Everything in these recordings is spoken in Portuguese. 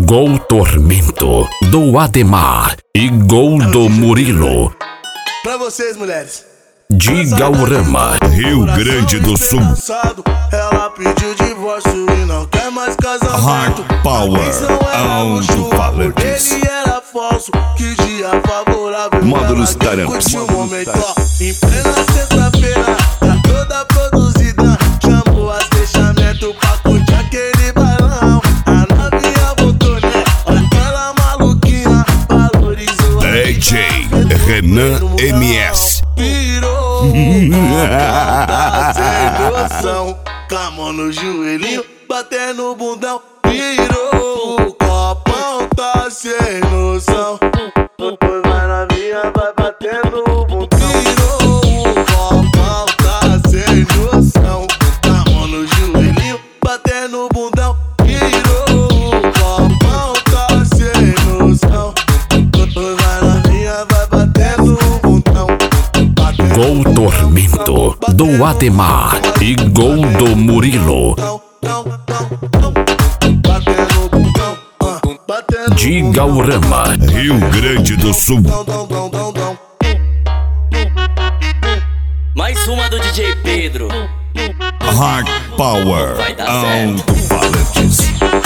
Gol Tormento, do Ademar e gol do Murilo. Pra vocês, mulheres. Digaurama, Rio Grande do Sul. Ela pediu divórcio e não quer mais casamento. Hard Power, alto-falantes. Ele era falso, que dia favorável. Módulos ela Taramps. curtiu o momento, ó. Em plena sexta-feira, tá toda produzida. Chamou as fechamento pra curtir aquele bailão. A novinha voltou, né? Olha aquela maluquinha, valorizou. DJ Renan MS. Pirou, tá sem noção. Com a mão no joelhinho, batendo o bundão. Pirou, o copão tá sem noção. Depois vai na minha, vai batendo o bundão. Pirou, o copão tá sem noção. Com a mão no joelhinho, batendo o bundão. Pirou, o copão tá sem noção. Depois vai na minha, vai batendo o bundão. Gol Tormento, do Ademar e gol do Murilo. Digaurama, Rio Grande do Sul. Mais uma do DJ Pedro. Hard Power, Vai dar certo. alto-falantes.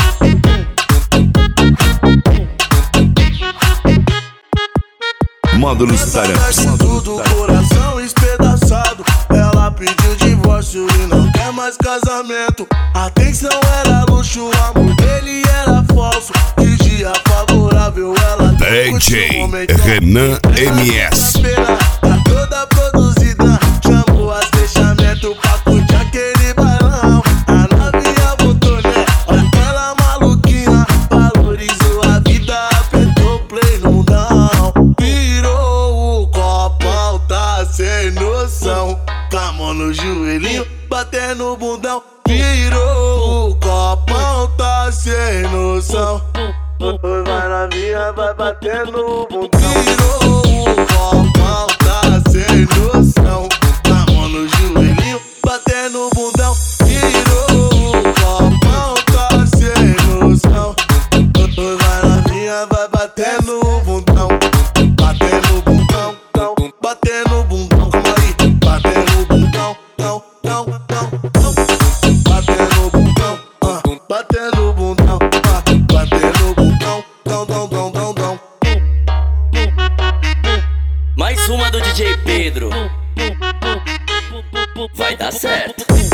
Módulos Taramps. Tudo coração espedaçado. Ela pediu divórcio e não quer mais casamento. Atenção era luxo, o amor dele era falso. Que dia favorável ela DJ Renan MS. tá toda produzida. Chamou as fechamento pra curtir aquele bailão. A novinha voltou, né? Olha aquela maluquinha, valorizou a vida, apertou play no não. Virou, o copão tá sem noção. Com a mão no joelhinho, batendo o bundão. Virou, o copão tá sem noção. Vai na minha, vai batendo o bundão. Virou, o copão tá sem noção. Com a mão no joelhinho, batendo o bundão. Virou, o copão tá sem noção. Vai na minha, vai batendo o bundão. Batendo o bundão, batendo o bundão. Calma aí, batendo o bundão, batendo o bundão, batendo o bundão, batendo o bundão, Mais uma do DJ Pedro. Vai dar certo.